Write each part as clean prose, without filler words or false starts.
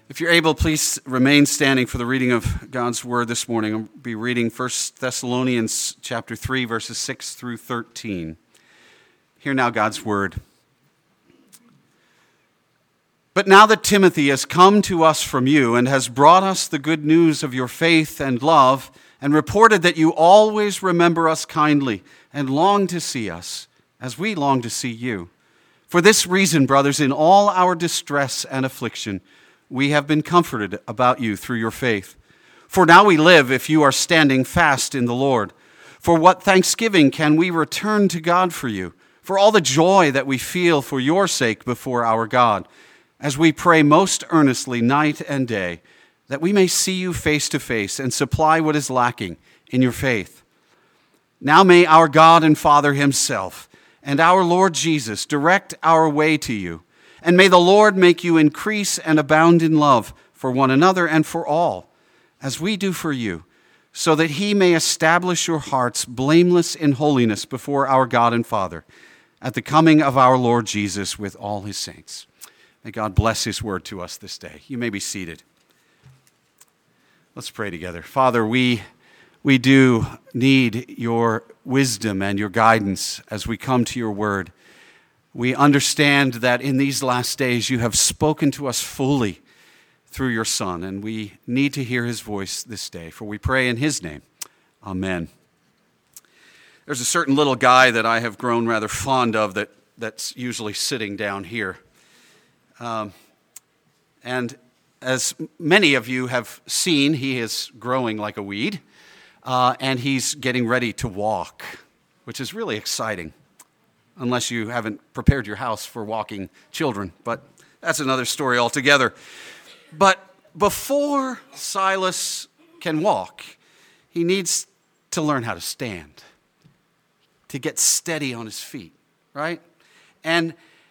If you're able, please remain standing for the reading of God's Word this morning. I'll be reading 1 Thessalonians chapter 3, verses 6 through 13. Hear now God's Word. But now that Timothy has come to us from you and has brought us the good news of your faith and love, and reported that you always remember us kindly and long to see us, as we long to see you. For this reason, brothers, in all our distress and affliction, we have been comforted about you through your faith. For now we live if you are standing fast in the Lord. For what thanksgiving can we return to God for you, for all the joy that we feel for your sake before our God, as we pray most earnestly night and day, that we may see you face to face and supply what is lacking in your faith. Now may our God and Father himself and our Lord Jesus direct our way to you. And may the Lord make you increase and abound in love for one another and for all, as we do for you, so that he may establish your hearts blameless in holiness before our God and Father, at the coming of our Lord Jesus with all his saints. May God bless his word to us this day. You may be seated. Let's pray together. Father, we do need your wisdom and your guidance as we come to your word. We understand that in these last days you have spoken to us fully through your Son, and we need to hear his voice this day, for we pray in his name. Amen. There's a certain little guy that I have grown rather fond of that's usually sitting down here. And as many of you have seen, he is growing like a weed, and he's getting ready to walk, which is really exciting. Unless you haven't prepared your house for walking children, but that's another story altogether. But before Silas can walk, he needs to learn how to stand, to get steady on his feet, right? And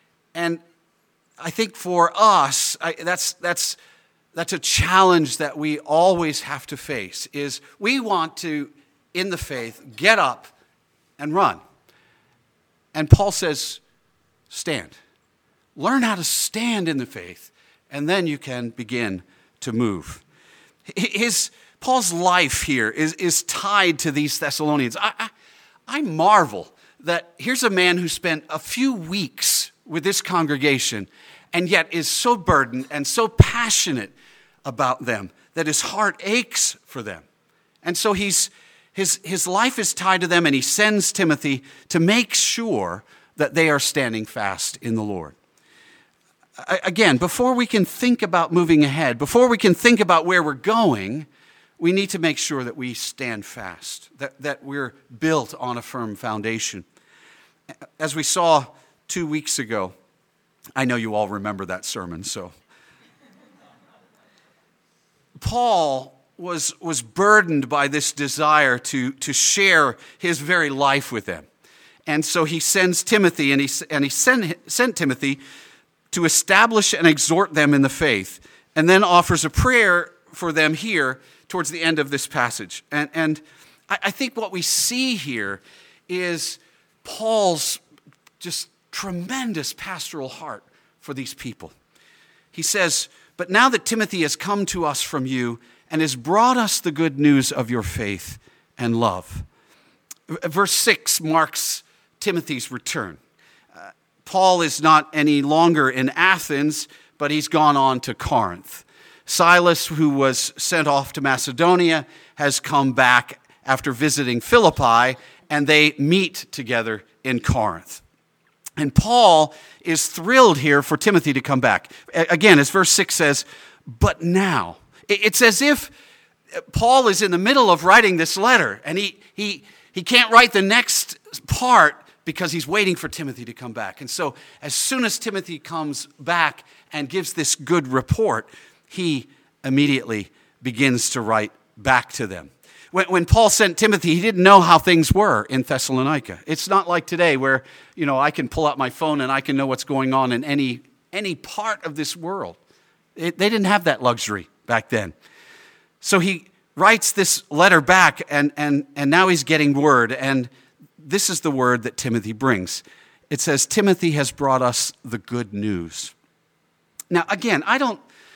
I think for us, that's a challenge that we always have to face, is we want to, in the faith, get up and run. And Paul says, stand. Learn how to stand in the faith, and then you can begin to move. Paul's life here is tied to these Thessalonians. I marvel that here's a man who spent a few weeks with this congregation and yet is so burdened and so passionate about them that his heart aches for them. And so his life is tied to them, and he sends Timothy to make sure that they are standing fast in the Lord. Again, before we can think about moving ahead, before we can think about where we're going, we need to make sure that we stand fast, that we're built on a firm foundation. As we saw 2 weeks ago, I know you all remember that sermon, so. Paul was burdened by this desire to share his very life with them. And so he sends Timothy, and he sent Timothy to establish and exhort them in the faith, and then offers a prayer for them here towards the end of this passage. And I think what we see here is Paul's just tremendous pastoral heart for these people. He says, "But now that Timothy has come to us from you and has brought us the good news of your faith and love." Verse 6 marks Timothy's return. Paul is not any longer in Athens, but he's gone on to Corinth. Silas, who was sent off to Macedonia, has come back after visiting Philippi, and they meet together in Corinth. And Paul is thrilled here for Timothy to come back. Again, as verse 6 says, but now. It's as if Paul is in the middle of writing this letter, and he can't write the next part because he's waiting for Timothy to come back. And so as soon as Timothy comes back and gives this good report, he immediately begins to write back to them. When Paul sent Timothy, he didn't know how things were in Thessalonica. It's not like today where, I can pull out my phone and I can know what's going on in any part of this world. They didn't have that luxury back then. So he writes this letter back, and now he's getting word, and this is the word that Timothy brings. It says, Timothy has brought us the good news. Now, again, I don't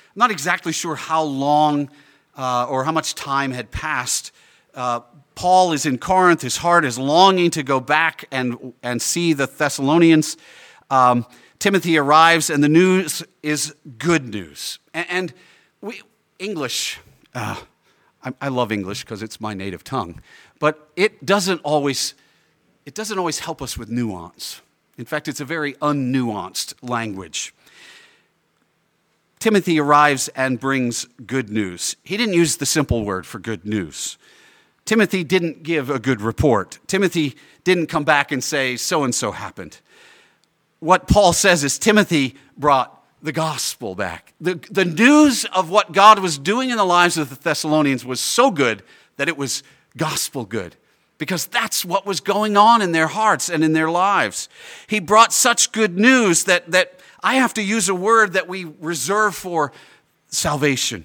not exactly sure how long or how much time had passed. Paul is in Corinth. His heart is longing to go back and see the Thessalonians. Timothy arrives, and the news is good news. And English, I love English because it's my native tongue, but it doesn't always help us with nuance. In fact, it's a very unnuanced language. Timothy arrives and brings good news. He didn't use the simple word for good news. Timothy didn't give a good report. Timothy didn't come back and say, so-and-so happened. What Paul says is Timothy brought the gospel back. The news of what God was doing in the lives of the Thessalonians was so good that it was gospel good, because that's what was going on in their hearts and in their lives. He brought such good news that I have to use a word that we reserve for salvation.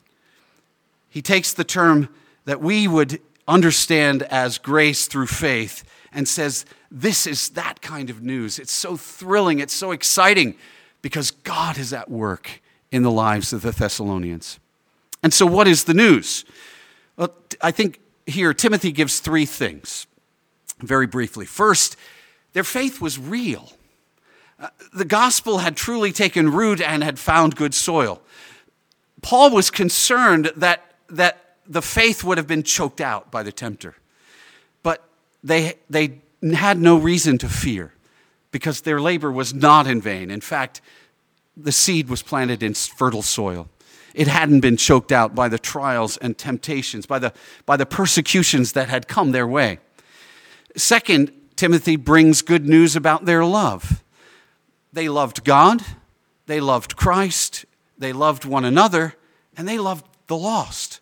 He takes the term that we would understand as grace through faith and says, this is that kind of news. It's so thrilling, it's so exciting, because God is at work in the lives of the Thessalonians. And so what is the news? Well, I think here Timothy gives three things, very briefly. First, their faith was real. The gospel had truly taken root and had found good soil. Paul was concerned that the faith would have been choked out by the tempter. But they had no reason to fear, because their labor was not in vain. In fact, the seed was planted in fertile soil. It hadn't been choked out by the trials and temptations, by the persecutions that had come their way. Second, Timothy brings good news about their love. They loved God, they loved Christ, they loved one another, and they loved the lost.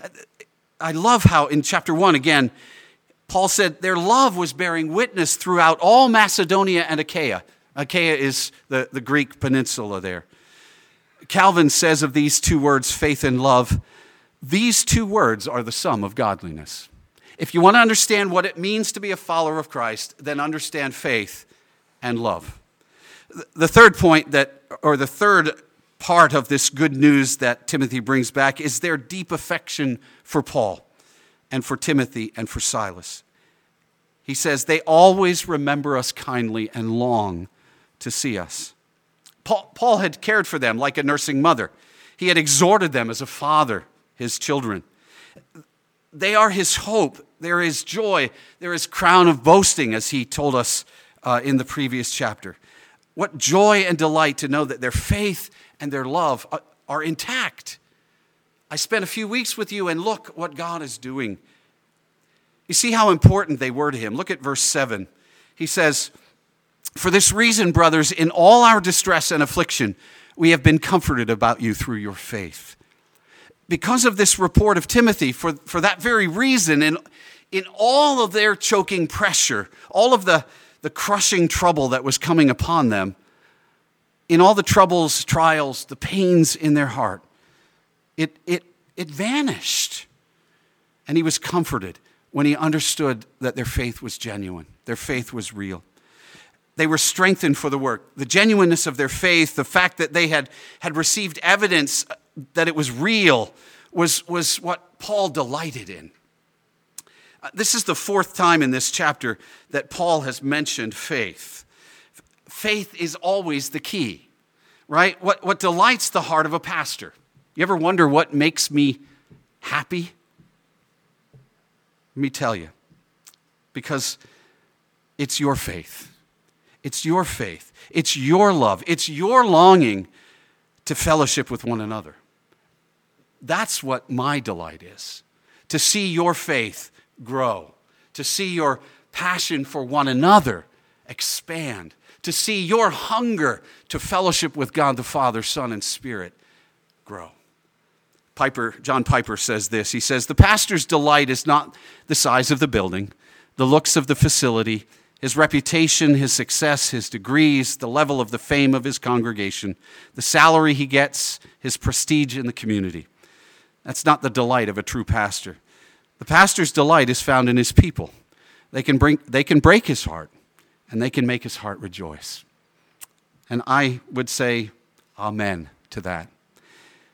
I love how in chapter 1, again, Paul said their love was bearing witness throughout all Macedonia and Achaia. Achaia is the Greek peninsula there. Calvin says of these two words, faith and love, these two words are the sum of godliness. If you want to understand what it means to be a follower of Christ, then understand faith and love. The third point the third part of this good news that Timothy brings back is their deep affection for Paul and for Timothy and for Silas. He says, they always remember us kindly and long to see us. Paul had cared for them like a nursing mother. He had exhorted them as a father, his children. They are his hope. There is joy. There is crown of boasting, as he told us in the previous chapter. What joy and delight to know that their faith and their love are intact. I spent a few weeks with you, and look what God is doing. You see how important they were to him. Look at verse 7. He says, for this reason, brothers, in all our distress and affliction, we have been comforted about you through your faith. Because of this report of Timothy, for that very reason, in all of their choking pressure, all of the crushing trouble that was coming upon them, in all the troubles, trials, the pains in their heart, it vanished. And he was comforted when he understood that their faith was genuine, their faith was real. They were strengthened for the work. The genuineness of their faith, the fact that they had received evidence that it was real, was what Paul delighted in. This is the fourth time in this chapter that Paul has mentioned faith. Faith is always the key, right? What delights the heart of a pastor? You ever wonder what makes me happy? Let me tell you, because it's your faith. It's your faith. It's your love. It's your longing to fellowship with one another. That's what my delight is, to see your faith grow, to see your passion for one another expand, to see your hunger to fellowship with God the Father, Son, and Spirit grow. John Piper says this. He says, the pastor's delight is not the size of the building, the looks of the facility, his reputation, his success, his degrees, the level of the fame of his congregation, the salary he gets, his prestige in the community. That's not the delight of a true pastor. The pastor's delight is found in his people. They can break his heart, and they can make his heart rejoice. And I would say amen to that.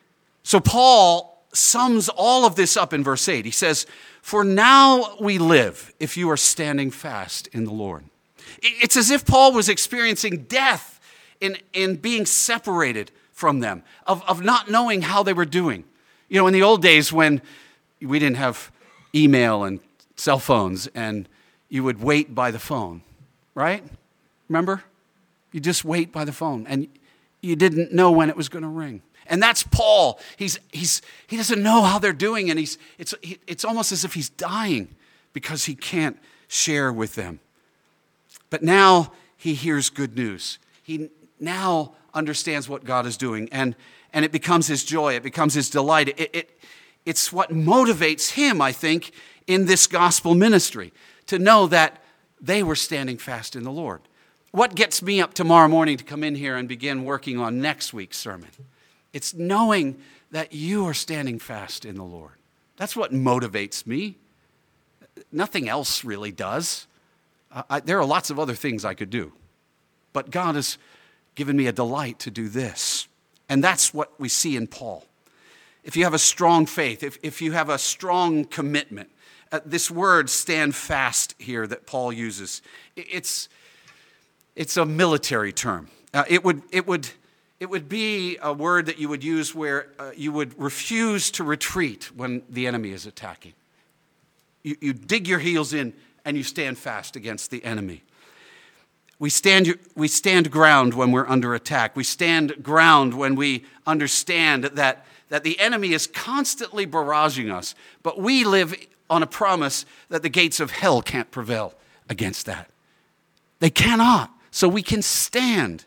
So Paul sums all of this up in verse 8. He says, "For now we live if you are standing fast in the Lord." It's as if Paul was experiencing death in being separated from them, of not knowing how they were doing. You know, in the old days when we didn't have email and cell phones and you would wait by the phone, right? Remember? You just wait by the phone and you didn't know when it was going to ring. And that's Paul. He doesn't know how they're doing, and it's almost as if he's dying because he can't share with them. But now he hears good news. He now understands what God is doing, and it becomes his joy. It becomes his delight. It's what motivates him, I think, in this gospel ministry, to know that they were standing fast in the Lord. What gets me up tomorrow morning to come in here and begin working on next week's sermon? It's knowing that you are standing fast in the Lord. That's what motivates me. Nothing else really does. There are lots of other things I could do. But God has given me a delight to do this. And that's what we see in Paul. If you have a strong faith, if you have a strong commitment, this word "stand fast" here that Paul uses, it's a military term. It would be a word that you would use where you would refuse to retreat when the enemy is attacking. You dig your heels in and you stand fast against the enemy. We stand ground when we're under attack. We stand ground when we understand that the enemy is constantly barraging us, but we live on a promise that the gates of hell can't prevail against that. They cannot. So we can stand.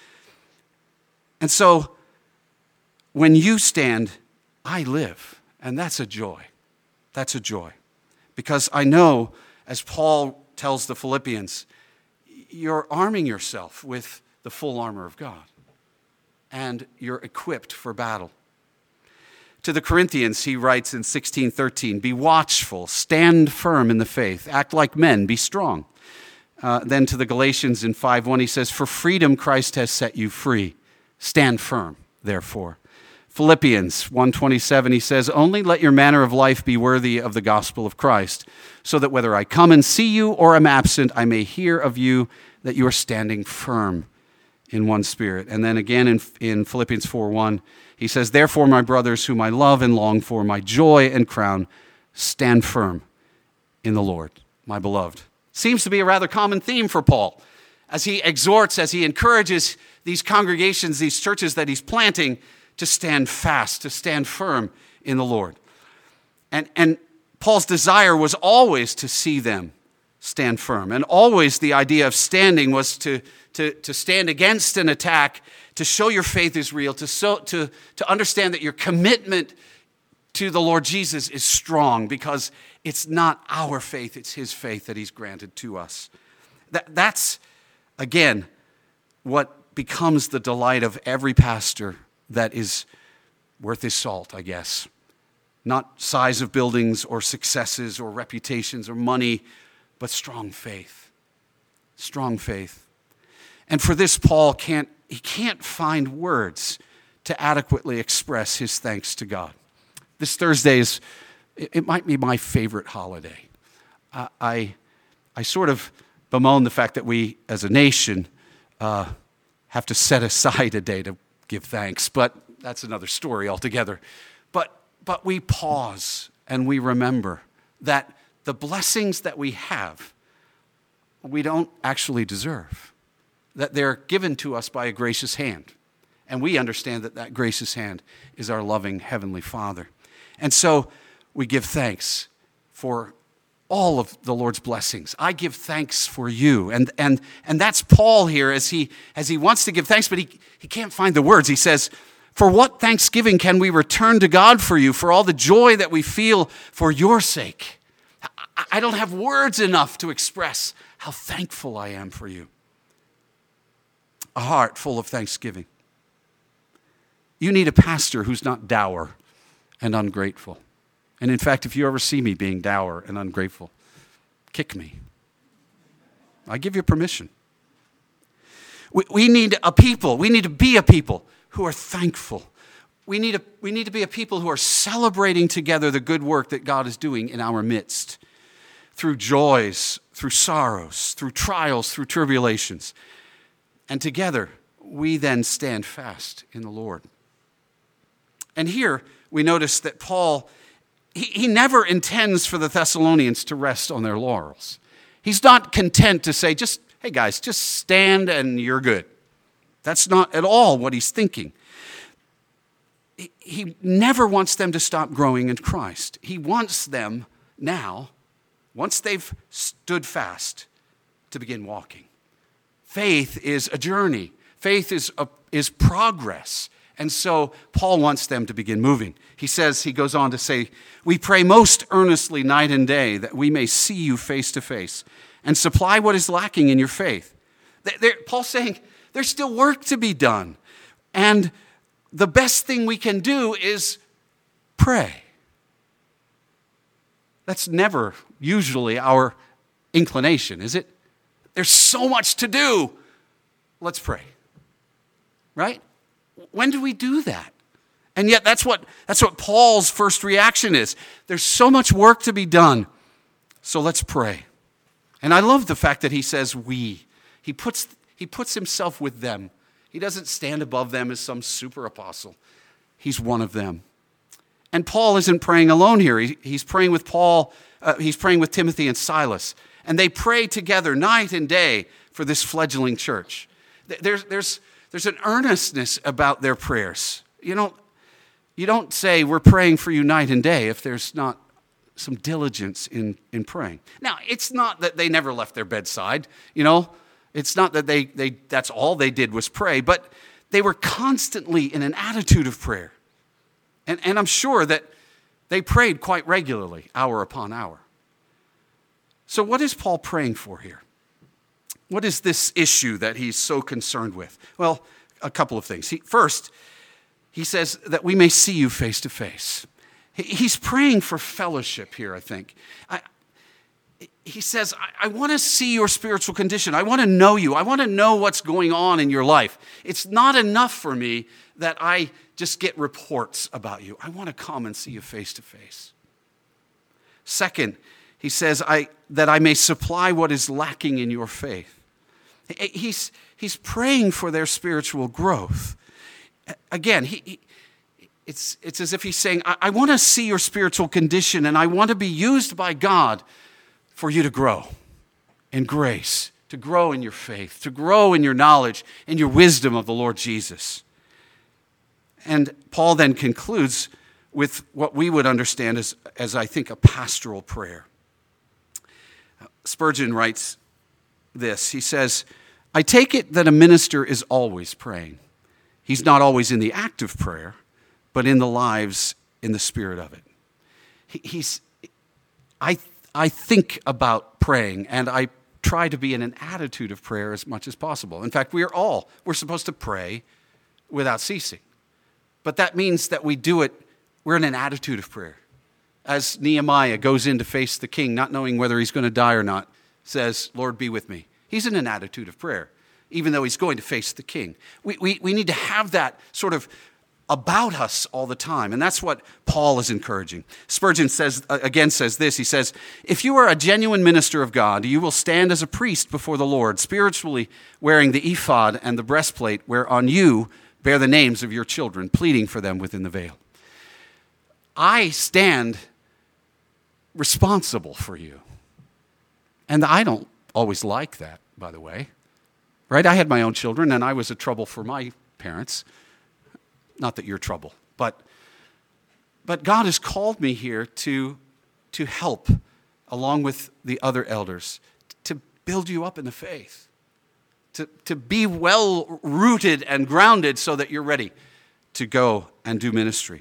And so when you stand, I live. And that's a joy. That's a joy. Because I know, as Paul tells the Philippians, you're arming yourself with the full armor of God. And you're equipped for battle. To the Corinthians, he writes in 16:13, "Be watchful, stand firm in the faith, act like men, be strong." Then to the Galatians in 5:1, he says, "For freedom Christ has set you free. Stand firm, therefore." Philippians 1:27, he says, "Only let your manner of life be worthy of the gospel of Christ, so that whether I come and see you or am absent, I may hear of you that you are standing firm in one spirit." And then again in Philippians 4:1, he says, "Therefore, my brothers, whom I love and long for, my joy and crown, stand firm in the Lord, my beloved." Seems to be a rather common theme for Paul as he exhorts, as he encourages these congregations, these churches that he's planting, to stand fast, to stand firm in the Lord. And Paul's desire was always to see them stand firm. And always the idea of standing was to stand against an attack, to show your faith is real, to understand that your commitment to the Lord Jesus is strong, because it's not our faith, it's his faith that he's granted to us. That's, again, what becomes the delight of every pastor that is worth his salt, I guess. Not size of buildings or successes or reputations or money, but strong faith. Strong faith. And for this, Paul can't find words to adequately express his thanks to God. This Thursday it might be my favorite holiday. I sort of bemoan the fact that we, as a nation, have to set aside a day to give thanks, but that's another story altogether. But we pause and we remember that the blessings that we have, we don't actually deserve. That they're given to us by a gracious hand. And we understand that gracious hand is our loving Heavenly Father. And so we give thanks for all of the Lord's blessings. I give thanks for you. And that's Paul here as he wants to give thanks, but he can't find the words. He says, "For what thanksgiving can we return to God for you, for all the joy that we feel for your sake?" I don't have words enough to express how thankful I am for you. A heart full of thanksgiving. You need a pastor who's not dour and ungrateful. And in fact, if you ever see me being dour and ungrateful, kick me. I give you permission. We need a people. We need to be a people who are thankful. we need to be a people who are celebrating together the good work that God is doing in our midst, through joys, through sorrows, through trials, through tribulations. And together, we then stand fast in the Lord. And here, we notice that Paul, he never intends for the Thessalonians to rest on their laurels. He's not content to say, hey guys, just stand and you're good. That's not at all what he's thinking. He never wants them to stop growing in Christ. He wants them now, once they've stood fast, to begin walking. Faith is a journey. Faith is progress. And so Paul wants them to begin moving. He goes on to say, we pray most earnestly night and day that we may see you face to face and supply what is lacking in your faith. Paul's saying there's still work to be done. And the best thing we can do is pray. That's never usually our inclination, is it? There's so much to do. Let's pray. Right? When do we do that? And yet that's what Paul's first reaction is. There's so much work to be done. So let's pray. And I love the fact that he says we. He puts himself with them. He doesn't stand above them as some super apostle. He's one of them. And Paul isn't praying alone here. He's praying with Paul. He's praying with Timothy and Silas. And they pray together night and day for this fledgling church. There's an earnestness about their prayers. You don't say we're praying for you night and day if there's not some diligence in praying. Now, it's not that they never left their bedside, It's not that that's all they did was pray, but they were constantly in an attitude of prayer. And I'm sure that they prayed quite regularly, hour upon hour. So what is Paul praying for here? What is this issue that he's so concerned with? Well, a couple of things. First, he says that we may see you face to face. He's praying for fellowship here, I think. He says, I want to see your spiritual condition. I want to know you. I want to know what's going on in your life. It's not enough for me that I just get reports about you. I want to come and see you face to face. Second, he says, that I may supply what is lacking in your faith. He's praying for their spiritual growth. Again, it's as if he's saying, I want to see your spiritual condition, and I want to be used by God for you to grow in grace, to grow in your faith, to grow in your knowledge and your wisdom of the Lord Jesus. And Paul then concludes with what we would understand as I think, a pastoral prayer. Spurgeon writes this. He says, I take it that a minister is always praying. He's not always in the act of prayer, but in the lives, in the spirit of it. I think about praying, and I try to be in an attitude of prayer as much as possible. In fact, we're supposed to pray without ceasing. But that means that we're in an attitude of prayer. As Nehemiah goes in to face the king, not knowing whether he's going to die or not, says, Lord, be with me. He's in an attitude of prayer, even though he's going to face the king. We need to have that sort of about us all the time. And that's what Paul is encouraging. Spurgeon says this. He says, if you are a genuine minister of God, you will stand as a priest before the Lord, spiritually wearing the ephod and the breastplate, whereon you bear the names of your children, pleading for them within the veil. I stand responsible for you. And I don't always like that, by the way. Right? I had my own children, and I was a trouble for my parents. Not that you're trouble, but God has called me here to help, along with the other elders, to build you up in the faith, to be well rooted and grounded so that you're ready to go and do ministry.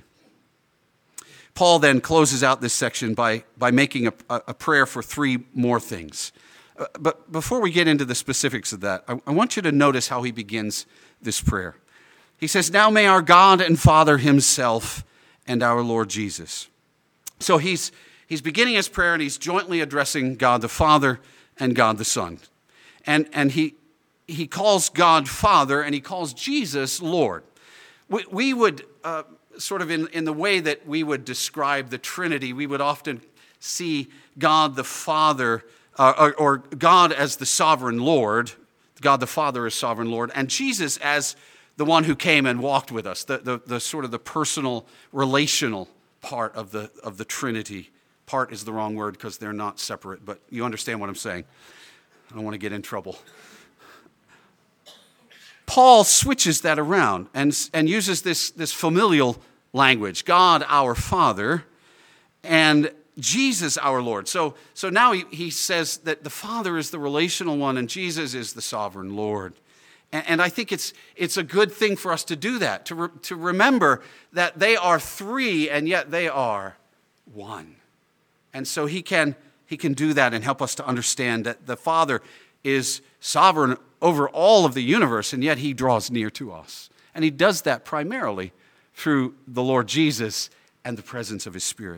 Paul then closes out this section by making a prayer for three more things. But before we get into the specifics of that, I want you to notice how he begins this prayer. He says, now may our God and Father himself and our Lord Jesus. So he's beginning his prayer, and he's jointly addressing God the Father and God the Son. And he calls God Father, and he calls Jesus Lord. We would sort of in the way that we would describe the Trinity, we would often see God the Father, or God as the sovereign Lord, God the Father as sovereign Lord, and Jesus as the one who came and walked with us, the sort of the personal, relational part of the Trinity. Part is the wrong word because they're not separate, but you understand what I'm saying. I don't want to get in trouble. Paul switches that around and uses this familial language, God our Father, and Jesus our Lord. So now he says that the Father is the relational one and Jesus is the sovereign Lord. And I think it's a good thing for us to do that, to remember that they are three and yet they are one. And so he can do that and help us to understand that the Father is sovereign over all of the universe, and yet he draws near to us. And he does that primarily through the Lord Jesus and the presence of his Spirit.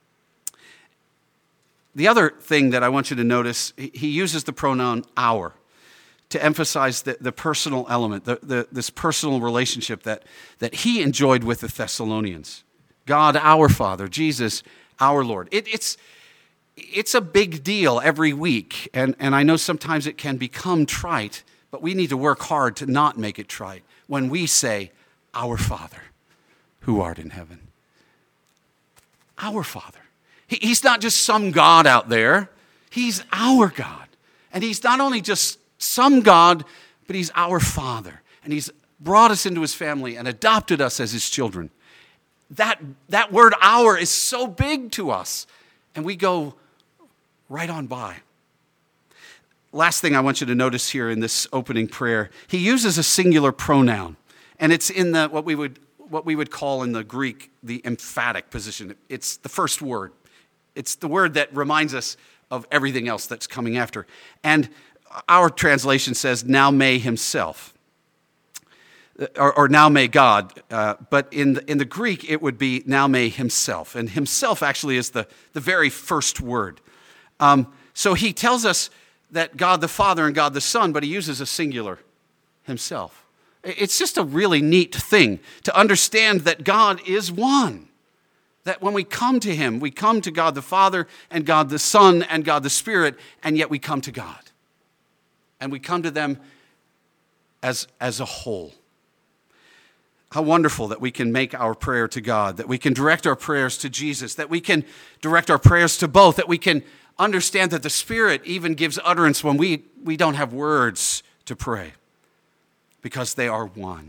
The other thing that I want you to notice, he uses the pronoun our to emphasize the personal element, this personal relationship that he enjoyed with the Thessalonians. God our Father, Jesus our Lord. It's a big deal every week, and I know sometimes it can become trite, but we need to work hard to not make it trite when we say, our Father, who art in heaven. Our Father. He's not just some God out there. He's our God. And he's not only just some God, but he's our Father. And he's brought us into his family and adopted us as his children. That word our is so big to us, and we go right on by. Last thing I want you to notice here in this opening prayer, he uses a singular pronoun, and it's in what we would call in the Greek the emphatic position. It's the first word. It's the word that reminds us of everything else that's coming after. And our translation says, now may himself, or now may God. But in the Greek, it would be now may himself. And himself actually is the very first word. So he tells us that God the Father and God the Son, but he uses a singular, himself. It's just a really neat thing to understand that God is one. That when we come to him, we come to God the Father and God the Son and God the Spirit, and yet we come to God. And we come to them as a whole. How wonderful that we can make our prayer to God, that we can direct our prayers to Jesus, that we can direct our prayers to both, that we can understand that the Spirit even gives utterance when we don't have words to pray, because they are one.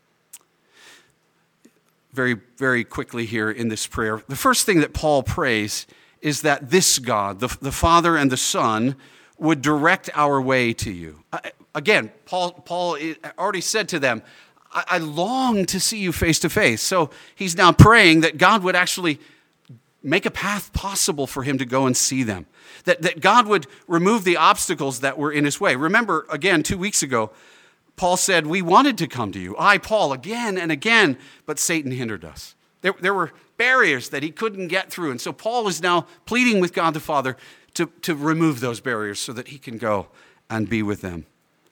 Very, very quickly here in this prayer, the first thing that Paul prays is that this God, the Father and the Son, would direct our way to you. Again, Paul already said to them, I long to see you face to face. So he's now praying that God would actually make a path possible for him to go and see them. That God would remove the obstacles that were in his way. Remember, again, 2 weeks ago, Paul said, we wanted to come to you. I, Paul, again and again, but Satan hindered us. There were barriers that he couldn't get through. And so Paul is now pleading with God the Father to remove those barriers so that he can go and be with them.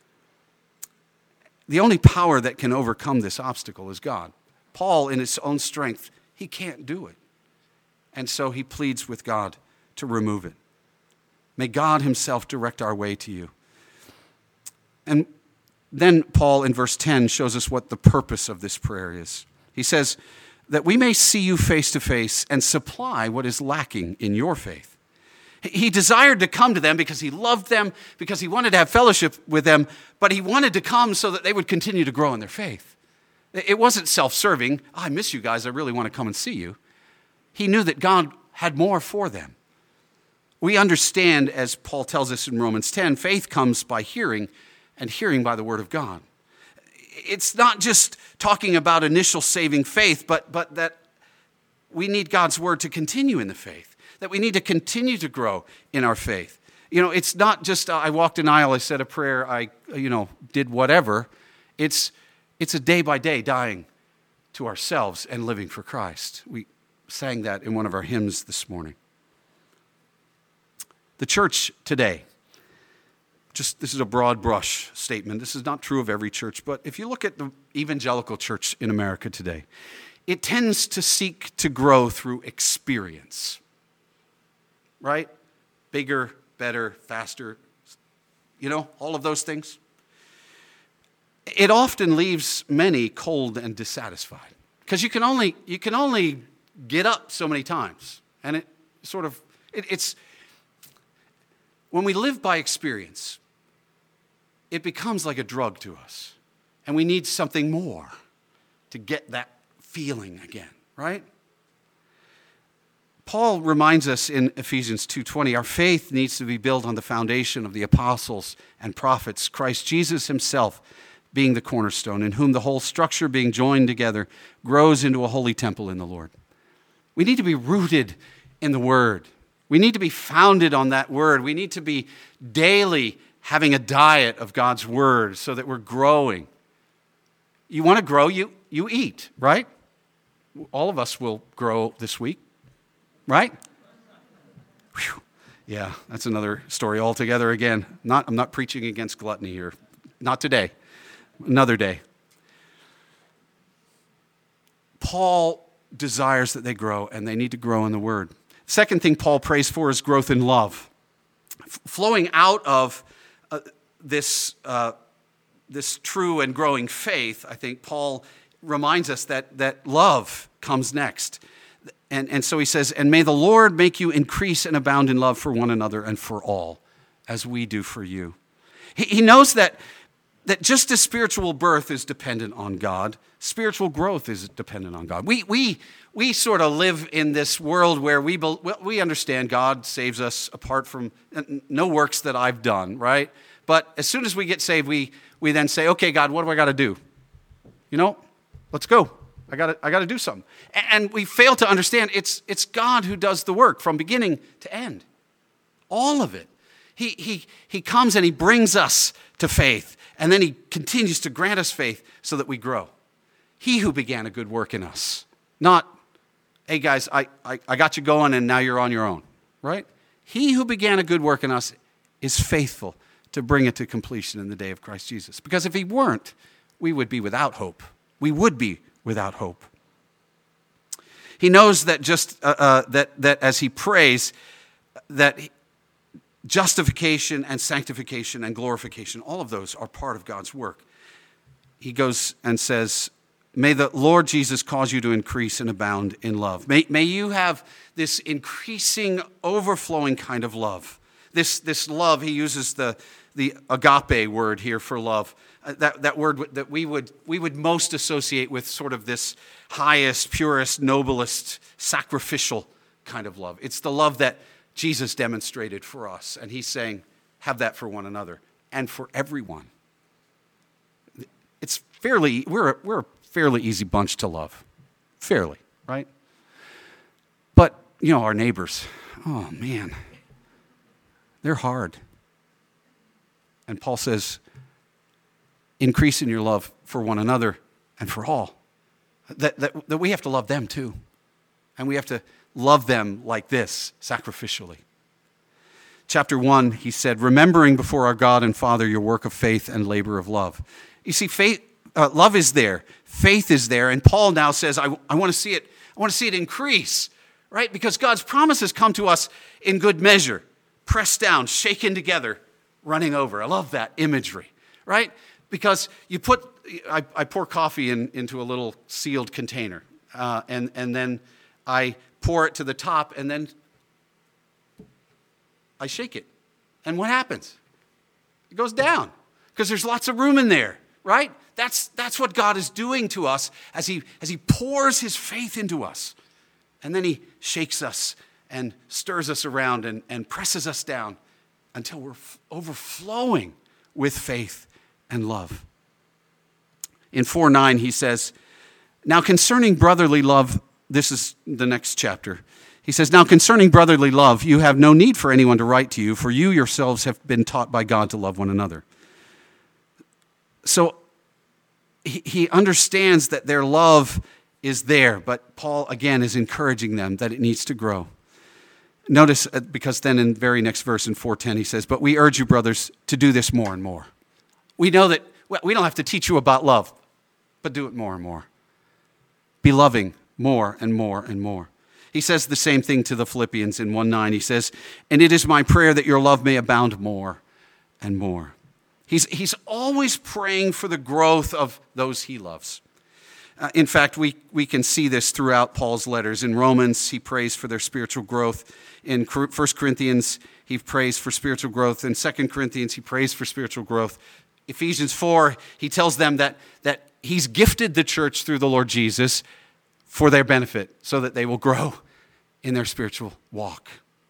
The only power that can overcome this obstacle is God. Paul, in his own strength, he can't do it. And so he pleads with God to remove it. May God himself direct our way to you. And then Paul, in verse 10, shows us what the purpose of this prayer is. He says, that we may see you face to face and supply what is lacking in your faith. He desired to come to them because he loved them, because he wanted to have fellowship with them, but he wanted to come so that they would continue to grow in their faith. It wasn't self-serving. I miss you guys. I really want to come and see you. He knew that God had more for them. We understand, as Paul tells us in Romans 10, faith comes by hearing, and hearing by the word of God. It's not just talking about initial saving faith, but that we need God's word to continue in the faith, that we need to continue to grow in our faith. You know, it's not just I walked an aisle, I said a prayer, I did whatever. It's a day-by-day dying to ourselves and living for Christ. We sang that in one of our hymns this morning. The church today, this is a broad brush statement. This is not true of every church, but if you look at the evangelical church in America today, it tends to seek to grow through experience. Right? Bigger, better, faster, all of those things. It often leaves many cold and dissatisfied because you can only get up so many times, and it's when we live by experience, it becomes like a drug to us, and we need something more to get that feeling again, right? Paul reminds us in Ephesians 2:20, our faith needs to be built on the foundation of the apostles and prophets, Christ Jesus himself being the cornerstone, in whom the whole structure being joined together grows into a holy temple in the Lord. We need to be rooted in the Word. We need to be founded on that Word. We need to be daily having a diet of God's Word so that we're growing. You want to grow, you eat, right? All of us will grow this week. Right? Whew. Yeah, that's another story altogether again. I'm not preaching against gluttony here. Not today. Another day. Paul desires that they grow, and they need to grow in the Word. Second thing Paul prays for is growth in love. Flowing out of this true and growing faith, I think Paul reminds us that love comes next. And so he says, and may the Lord make you increase and abound in love for one another and for all, as we do for you. He knows that just as spiritual birth is dependent on God, spiritual growth is dependent on God. We sort of live in this world where we understand God saves us apart from no works that I've done, right? But as soon as we get saved, we then say, okay, God, what do I got to do? Let's go. I got to do something. And we fail to understand it's God who does the work from beginning to end. All of it. He comes and he brings us to faith, and then he continues to grant us faith so that we grow. He who began a good work in us. Not, hey guys, I got you going and now you're on your own, right? He who began a good work in us is faithful to bring it to completion in the day of Christ Jesus. Because if he weren't, we would be without hope. We would be without hope. He knows that that as he prays, that justification and sanctification and glorification, all of those are part of God's work. He goes and says, may the Lord Jesus cause you to increase and abound in love. May you have this increasing, overflowing kind of love. This love, he uses the agape word here for love. That word that we would most associate with sort of this highest, purest, noblest, sacrificial kind of love. It's the love that Jesus demonstrated for us. And he's saying, have that for one another and for everyone. We're a fairly easy bunch to love. Fairly, right? But, our neighbors, oh man, they're hard. And Paul says, increase in your love for one another and for all. That we have to love them too. And we have to love them like this, sacrificially. Chapter 1, he said, remembering before our God and Father your work of faith and labor of love. You see, love is there. Faith is there. And Paul now says, I want to see it. I want to see it increase, right? Because God's promises come to us in good measure, pressed down, shaken together, running over. I love that imagery, right? Because I pour coffee into a little sealed container, and then I pour it to the top, and then I shake it. And what happens? It goes down, because there's lots of room in there, right? That's what God is doing to us as he pours his faith into us. And then he shakes us and stirs us around and presses us down until we're overflowing with faith and love. In 4:9, he says, now concerning brotherly love, this is the next chapter. He says, now concerning brotherly love, you have no need for anyone to write to you, for you yourselves have been taught by God to love one another. So he understands that their love is there, but Paul, again, is encouraging them that it needs to grow. Notice, because then in the very next verse in 4:10, he says, but we urge you, brothers, to do this more and more. We know that we don't have to teach you about love, but do it more and more. be loving more and more and more. He says the same thing to the Philippians in 1:9. He says, and it is my prayer that your love may abound more and more. He's always praying for the growth of those he loves. In fact, we can see this throughout Paul's letters. In Romans, he prays for their spiritual growth. In 1 Corinthians, he prays for spiritual growth. In 2 Corinthians, he prays for spiritual growth. Ephesians 4, he tells them that he's gifted the church through the Lord Jesus for their benefit, so that they will grow in their spiritual walk.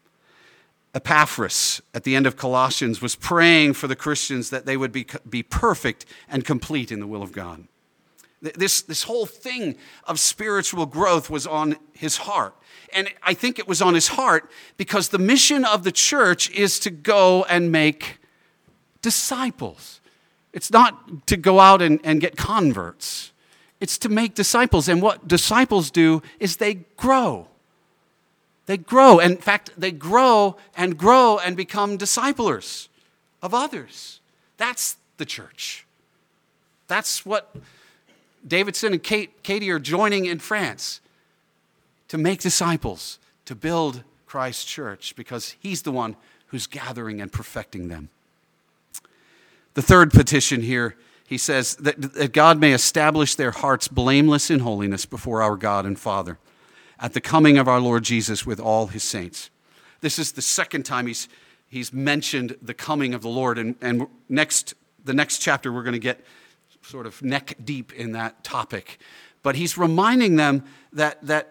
Epaphras, at the end of Colossians, was praying for the Christians that they would be perfect and complete in the will of God. This whole thing of spiritual growth was on his heart. And I think it was on his heart because the mission of the church is to go and make disciples. It's not to go out and get converts. It's to make disciples. And what disciples do is they grow. They grow. In fact, they grow and become disciplers of others. That's the church. That's what Davidson and Katie are joining in France to make disciples, to build Christ's church, because he's the one who's gathering and perfecting them. The third petition here, he says that God may establish their hearts blameless in holiness before our God and Father at the coming of our Lord Jesus with all his saints. This is the second time he's mentioned the coming of the Lord, and the next chapter we're going to get sort of neck deep in that topic. But he's reminding them that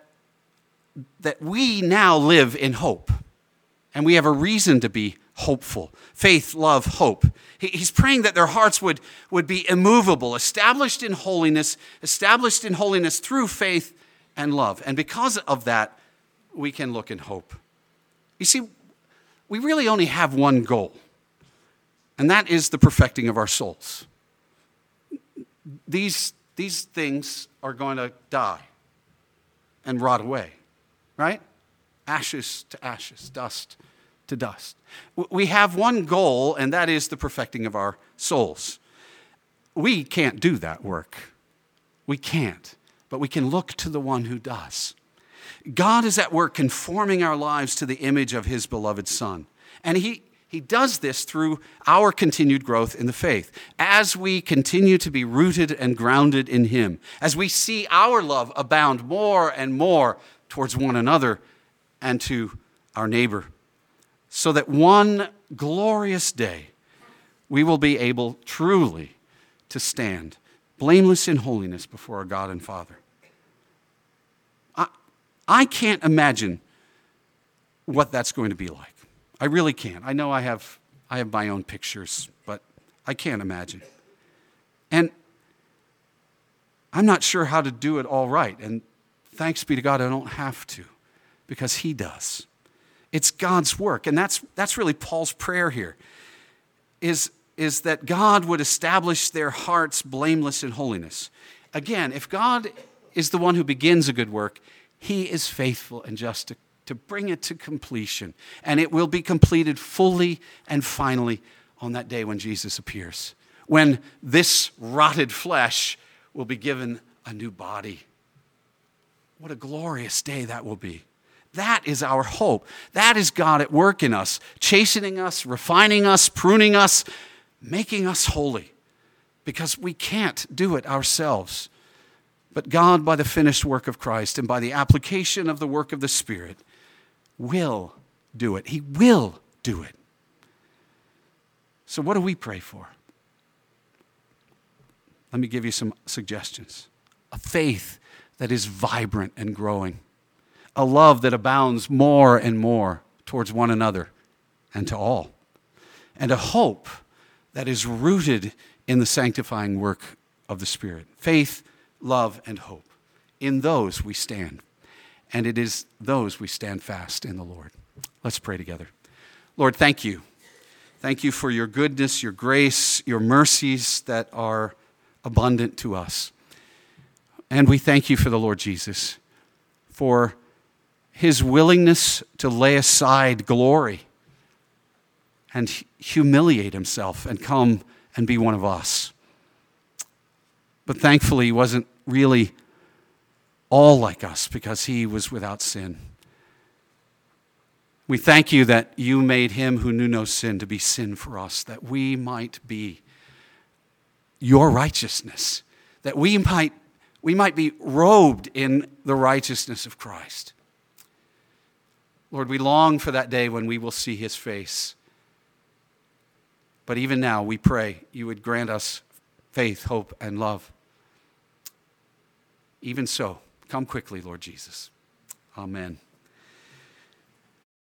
we now live in hope, and we have a reason to be hopeful. Faith, love, hope. He's praying that their hearts would be immovable, established in holiness through faith and love. And because of that, we can look in hope. You see, we really only have one goal, and that is the perfecting of our souls. These things are going to die and rot away, right? Ashes to ashes, dust to dust. We have one goal, and that is the perfecting of our souls. We can't do that work. We can't, but we can look to the one who does. God is at work conforming our lives to the image of his beloved Son. And he does this through our continued growth in the faith. As we continue to be rooted and grounded in him, as we see our love abound more and more towards one another and to our neighbor, so that one glorious day we will be able truly to stand blameless in holiness before our God and Father. I can't imagine what that's going to be like. I really can't. I know I have my own pictures, but I can't imagine. And I'm not sure how to do it all right. And thanks be to God, I don't have to, because he does. It's God's work. And that's really Paul's prayer here, is that God would establish their hearts blameless in holiness. Again, if God is the one who begins a good work, he is faithful and just to bring it to completion. And it will be completed fully and finally on that day when Jesus appears, when this rotted flesh will be given a new body. What a glorious day that will be. That is our hope. That is God at work in us, chastening us, refining us, pruning us, making us holy, because we can't do it ourselves. But God, by the finished work of Christ and by the application of the work of the Spirit, will do it. He will do it. So what do we pray for? Let me give you some suggestions. A faith that is vibrant and growing. A love that abounds more and more towards one another and to all. And a hope that is rooted in the sanctifying work of the Spirit. Faith, love, and hope. In those we stand. And it is those we stand fast in the Lord. Let's pray together. Lord, thank you. Thank you for your goodness, your grace, your mercies that are abundant to us. And we thank you for the Lord Jesus, for his willingness to lay aside glory and humiliate himself and come and be one of us. But thankfully, he wasn't really all like us because he was without sin. We thank you that you made him who knew no sin to be sin for us, that we might be your righteousness, that we might be robed in the righteousness of Christ. Lord, we long for that day when we will see his face. But even now, we pray you would grant us faith, hope, and love. Even so, come quickly, Lord Jesus. Amen.